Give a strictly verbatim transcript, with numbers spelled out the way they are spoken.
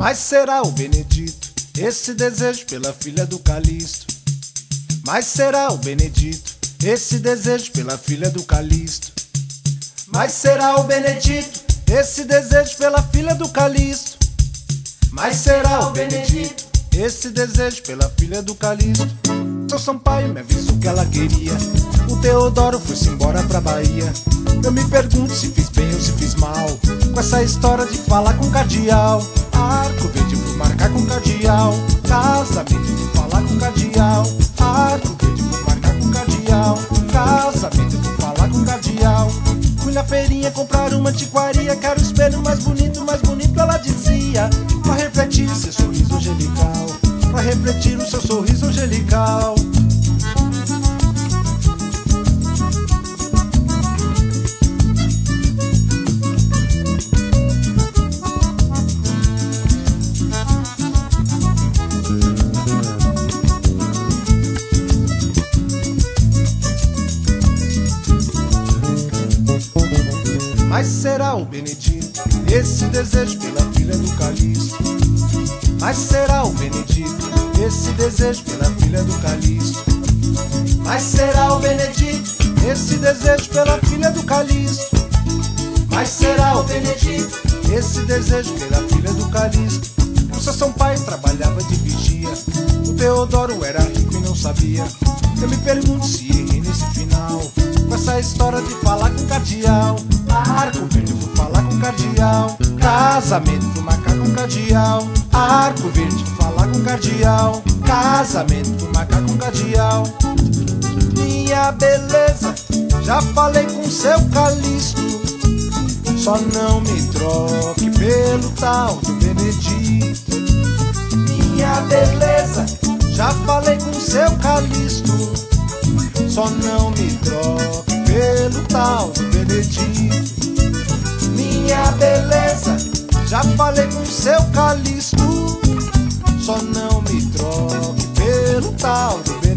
Mas será o Benedito esse desejo pela filha do Calixto? Mas será o Benedito esse desejo pela filha do Calixto? Mas será o Benedito esse desejo pela filha do Calixto? Mas será o Benedito esse desejo pela filha do Calixto? Seu Sampaio me avisou que ela queria. O Teodoro foi-se embora pra Bahia. Eu me pergunto se fiz bem ou se fiz mal com essa história de falar com cardeal. Arco Verde fui marcar com cardeal. Casamento fui falar com cardeal. Arco Verde fui marcar com cardeal. Casamento fui falar com cardeal. Fui na feirinha comprar uma antiquaria. Quero o espelho mais bonito, mais bonito, ela dizia. Pra refletir seu sorriso angelical. Pra refletir o seu sorriso angelical. Mas será o Benedito esse desejo pela filha do Calixto? Mas será o Benedito esse desejo pela filha do Calixto? Mas será o Benedito esse desejo pela filha do Calixto? Mas será o Benedito esse desejo pela filha do Calixto? O seu Sampaio trabalhava de vigia. O Teodoro era rico e não sabia. Eu me pergunto se errei nesse final com essa história de falar com cardeal. Arco Verde vou falar com cardeal. Casamento vou marcar com cardeal. Arco Verde vou falar com cardeal. Casamento vou marcar com cardeal. Minha beleza, já falei com seu Calixto. Só não me troque pelo tal do Benedito. Minha beleza, já falei com seu Calixto. Só não me troque pelo tal do Benedito. Minha beleza, já falei com seu Calixto. Só não me troque pelo tal do Benedito.